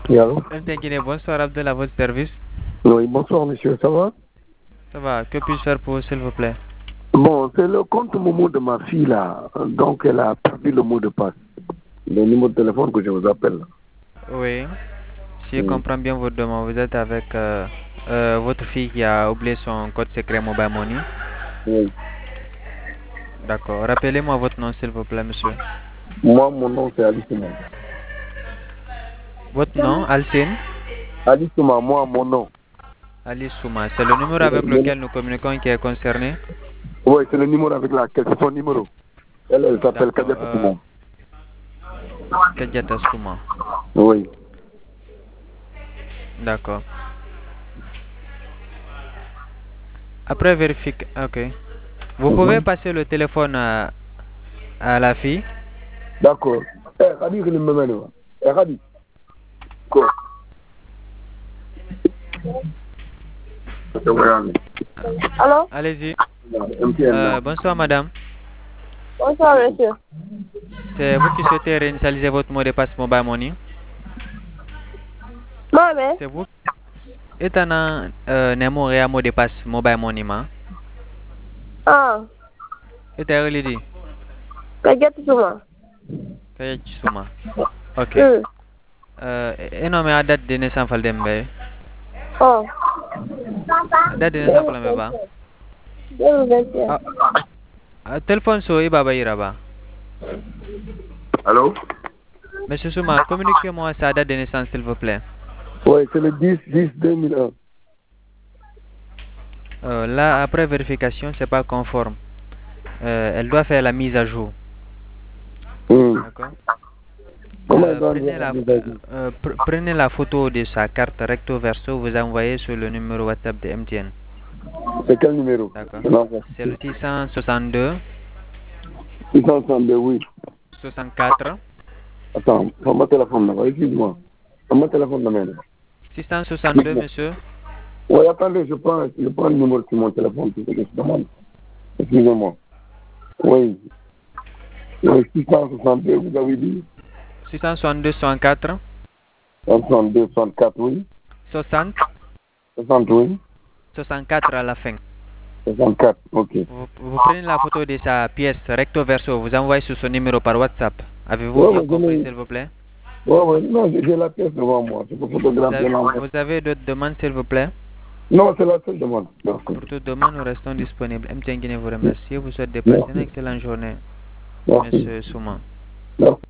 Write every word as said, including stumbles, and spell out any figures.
Oui, allô? M T N, bonsoir Abdel, à votre service. Oui, bonsoir monsieur, ça va? Ça va, que puis-je faire pour vous, s'il vous plaît? Bon, c'est le compte Momo de ma fille là, donc elle a perdu le mot de passe. Le numéro de téléphone que je vous appelle. Oui, si je Mm. comprends bien votre demande, vous êtes avec euh, euh, votre fille qui a oublié son code secret Mobile Money. Oui. D'accord, rappelez-moi votre nom, s'il vous plaît, monsieur. Moi, mon nom c'est Ali Souma. Votre nom, Alcine Ali Souma, moi, mon nom. Ali Souma, c'est le numéro avec lequel nous communiquons qui est concerné. Oui, c'est le numéro avec laquelle, c'est son numéro. Elle, elle s'appelle D'accord, Kadiata euh, Souma. Kadiata Souma. Oui. D'accord. Après vérifier, ok. Vous pouvez Mhm. passer le téléphone à, à la fille. D'accord. Eh, Kadi, il me mène. Eh, Kadi. Quoi? Allô? Allez-y. M T N, Euh, là. bonsoir, madame. Bonsoir, monsieur. C'est vous qui souhaitez réinitialiser votre mot de passe Mobile Money. Non, mais. C'est vous. Etana euh, nemo rea mot de passe Mobile Money ma. Ah, Eta relidi. Kadiata Souma. Kaya chisuma. Ok. Hmm. Euh, eno me a date de naissance faldembe. Oh. Date de naissance faldembe ba. deux mille vingt et un. Ah, ah, téléphone so i baba iraba. Allô? Monsieur Souma, communiquez-moi sa date de naissance s'il vous plaît. Oui, c'est le dix dix deux mille un. Euh, là, après vérification, c'est pas conforme. Euh, elle doit faire la mise à jour. Hmm. D'accord. Comment elle Euh, doit prenez, dire la la, mise à jour? euh, pr- prenez la photo de sa carte recto verso, vous envoyez sur le numéro WhatsApp de M T N. C'est quel numéro? D'accord. Non, C'est le six cent soixante-deux, six cent soixante-deux, oui. soixante-quatre, Attends, prends mon téléphone là, excuse-moi. Prends mon téléphone là, maintenant. six cent soixante-deux, monsieur. Oui, attendez, je prends, je prends le numéro sur mon téléphone, c'est ce que je demande. Excusez-moi. Oui. Oui, six cent soixante-deux, vous avez dit? six cent soixante-deux, soixante-quatre, soixante-deux, soixante-quatre, oui. soixante, soixante, oui. soixante-quatre à la fin. soixante-quatre, ok. Vous, vous prenez la photo de sa pièce recto verso, vous envoyez sur son numéro par WhatsApp. Avez-vous Oui, bien oui, je compris, l'ai. s'il vous plaît? Oui, oui, non, j'ai j'ai la pièce devant moi. Je peux vous photographier avez, l'envers. vous avez d'autres demandes, s'il vous plaît? Non, c'est la seule demande. Merci. Pour toute demande, nous restons disponibles. M T N vous remercie. Vous souhaite de passer une Merci. excellente journée, Merci. monsieur Souma. Merci.